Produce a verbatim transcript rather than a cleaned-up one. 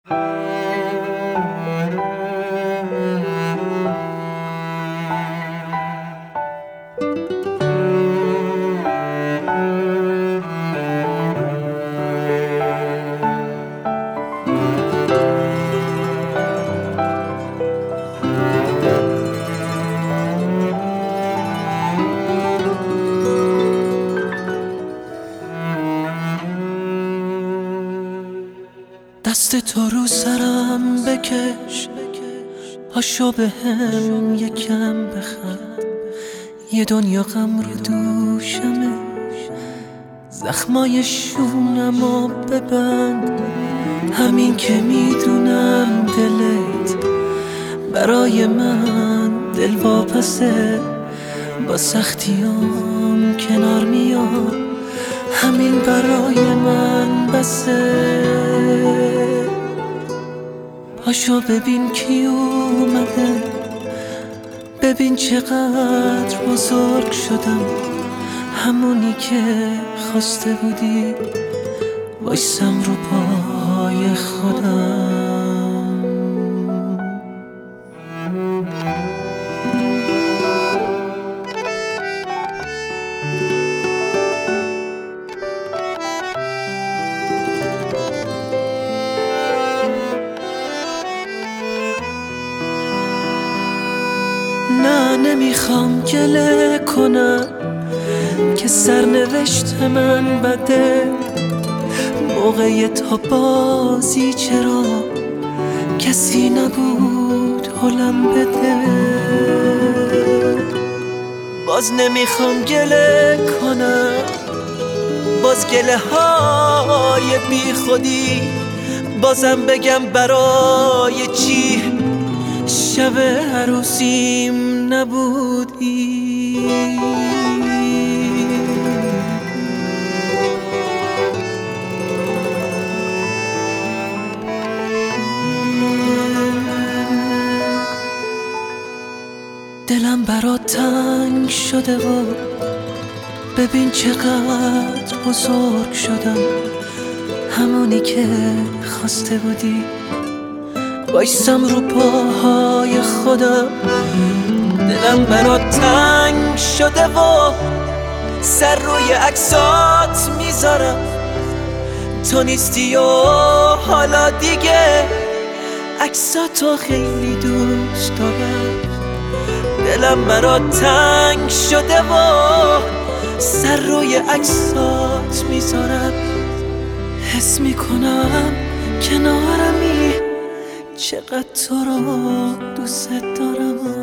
دست تو رو سرم بکش، پاشو به هم یکم بخند. یه دنیا غم رو دوشمه، زخمای شونمو ببند. همین که میدونم دلت برای من دل واپسه، با سختیام کنار میاد، همین برای من بسه. پاشو ببین کی اومده، ببین چقدر بزرگ شدم. همونی که خواسته بودی، وایسم رو پای خودم. نه نمیخوام گله کنم که سرنوشت من بده. موقع تا بازی چرا کسی نبود حلم بده. باز نمیخوام گله کنم، باز گله های بی خودی. بازم بگم برای چی شب عروسیم نبودی. دلم برات تنگ شده و ببین چقدر بزرگ شدم. همونی که خواسته بودی، وایسم رو پاهای خودم. دلم برات تنگ شده و سر روی عکسات میذارم. تو نیستی و حالا دیگه عکساتو خیلی دوست دارم. دلم برات تنگ شده و سر روی عکسات میذارم. حس میکنم کنارمی، چقدر تو رو دوست دارم.